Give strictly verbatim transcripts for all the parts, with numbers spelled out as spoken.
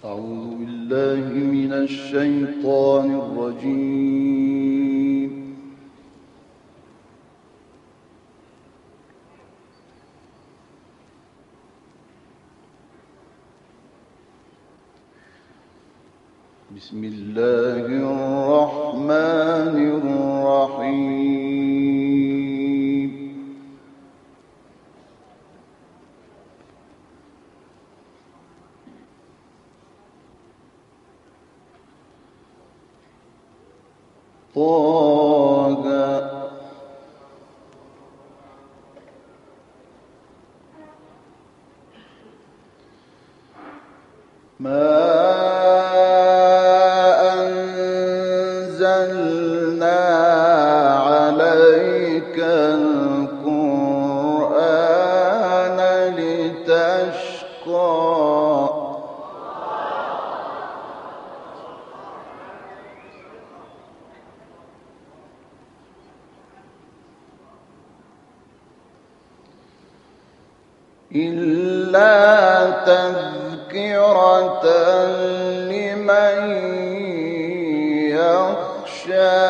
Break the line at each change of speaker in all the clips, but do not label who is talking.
أعوذ بالله من الشيطان الرجيم. بسم الله الرحمن الرحيم. طه ما أنزلنا عليك القرآن لتشقى إلا تذكرة لمن يخشى.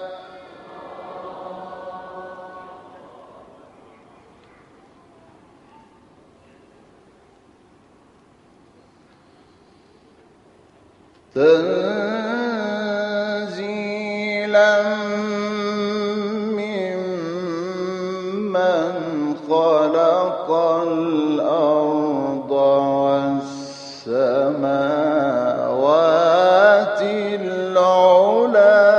تنزيلا ممن خلق الأرض والسماوات العلى.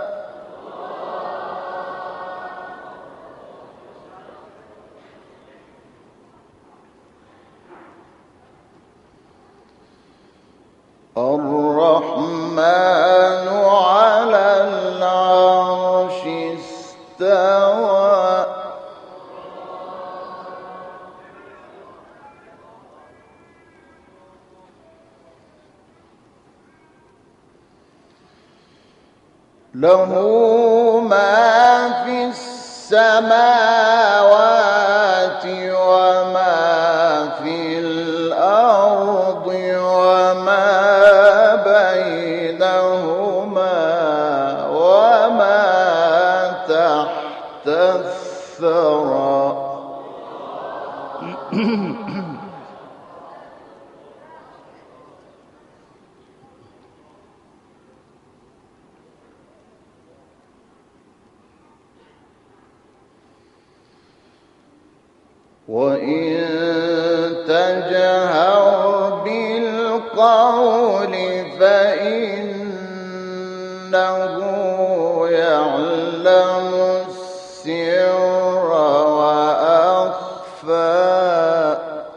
الرحمن على العرش استوى. له ما في السماوات وما في الأرض وما بينهما وما تحت الثرى. وإن تجهر بالقول فإنه يعلم السر وأخفى.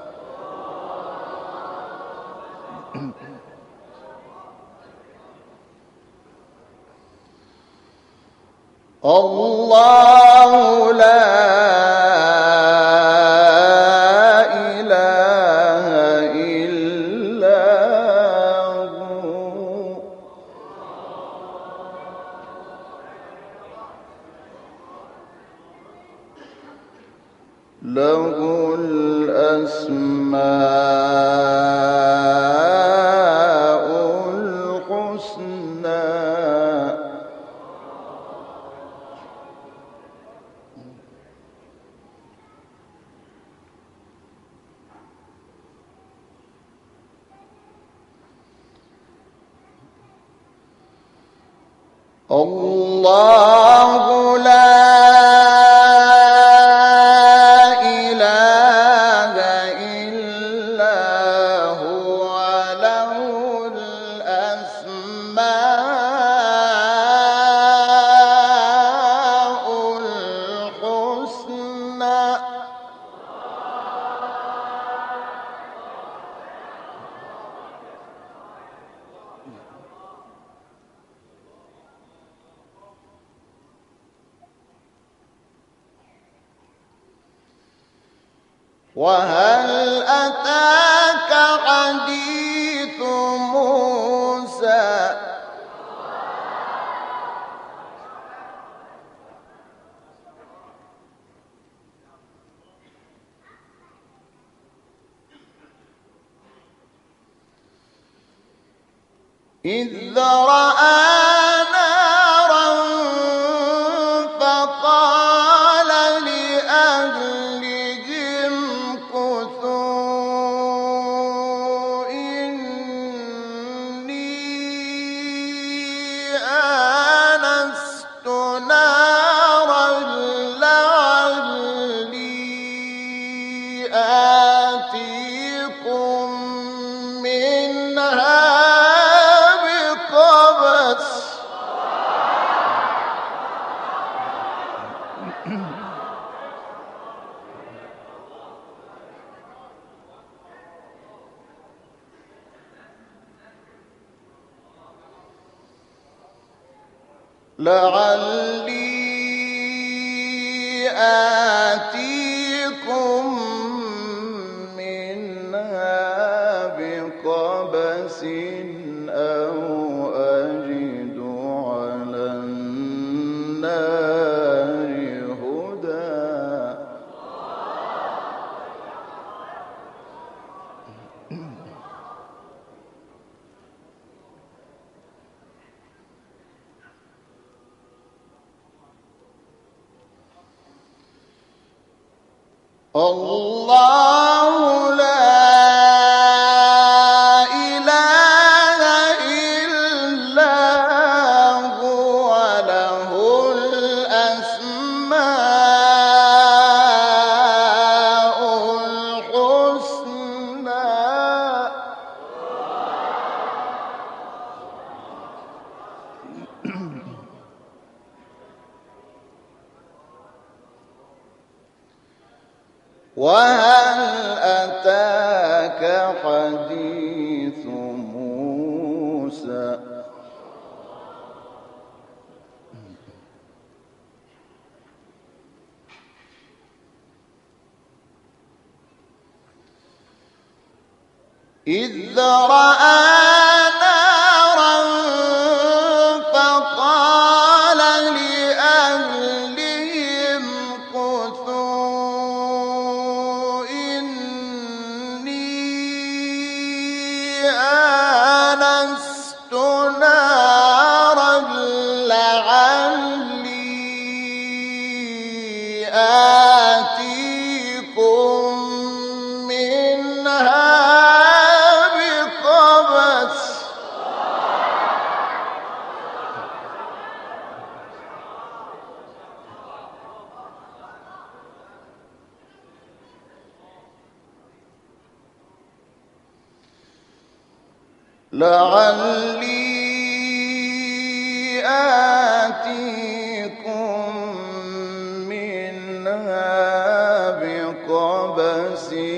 الله لا له الأسماء الحسنى. الله لا وهل أتاك حديث موسى. إذ رأى نارا فقال لأهلهم كثوا إني آنست نارا لعلي آتيكم منها بقبس لعلي آتيكم منها بقبس أو أجد على النار هدى. الله لا إله إلا هو له الأسماء الحسنى. وهل أتاك حديث موسى؟ إذ رأى نارا فقال لأهلهم كثوا إني آنست نارا لعلي آتيكم منها بقبس لعلي آتيكم منها بقبس